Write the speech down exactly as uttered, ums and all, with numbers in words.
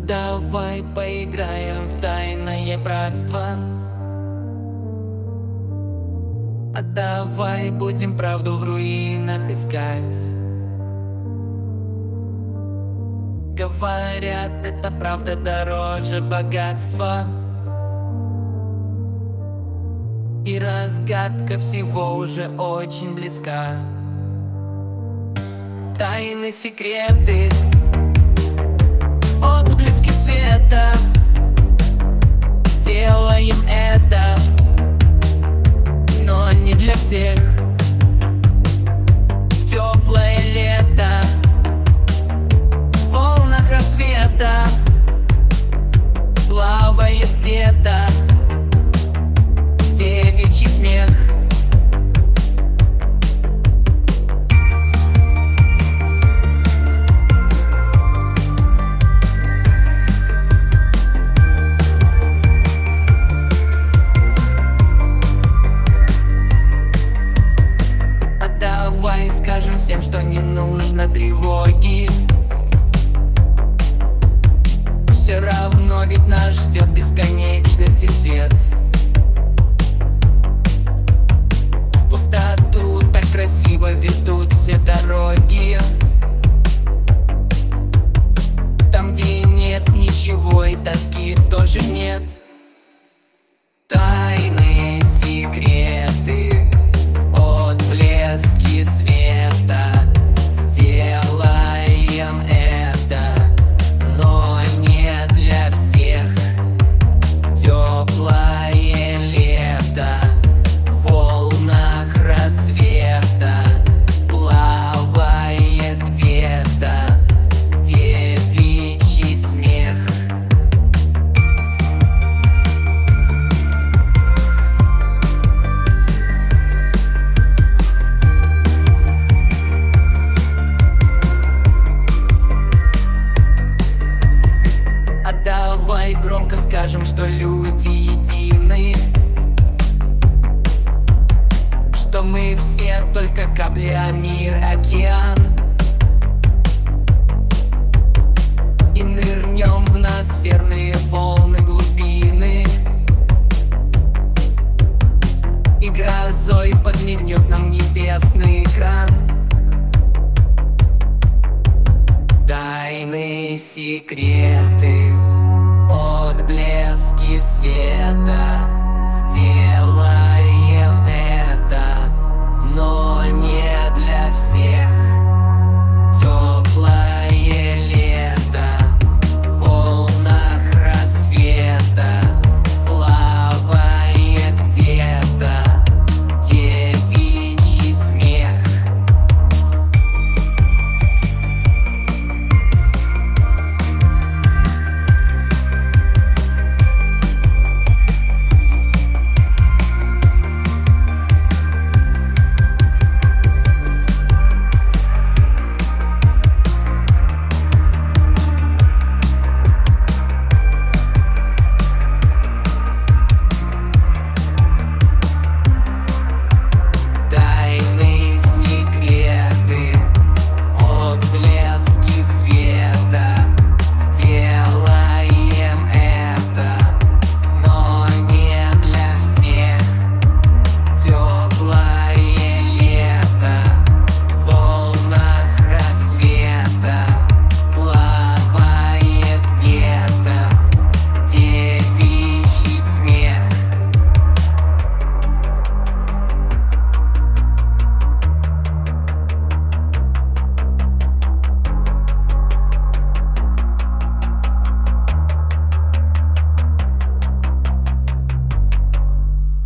Давай поиграем в тайное братство. А давай будем правду в руинах искать. Говорят, это правда дороже богатства. И разгадка всего уже очень близка. Тайны, секреты, отблески света. Сделаем это, но не для всех. Теплое лето в волнах рассвета плавает где-то девичий смех. Давай скажем всем, что не нужно тревоги. Все равно ведь нас ждет бесконечность и свет. В пустоту так красиво ведут все дороги. Там, где нет ничего и тоски тоже нет. Тайные секреты, отблески света. Сделаем это, но не для всех. Теплое лето в волнах рассвета плавает где-то девичий смех. Давай громко скажем, что люди едины, что мы все только капли, а мир океан. И нырнем в ноосферные волны глубины, и грозой подмигнет нам небесный экран. Тайные секреты, отблески света.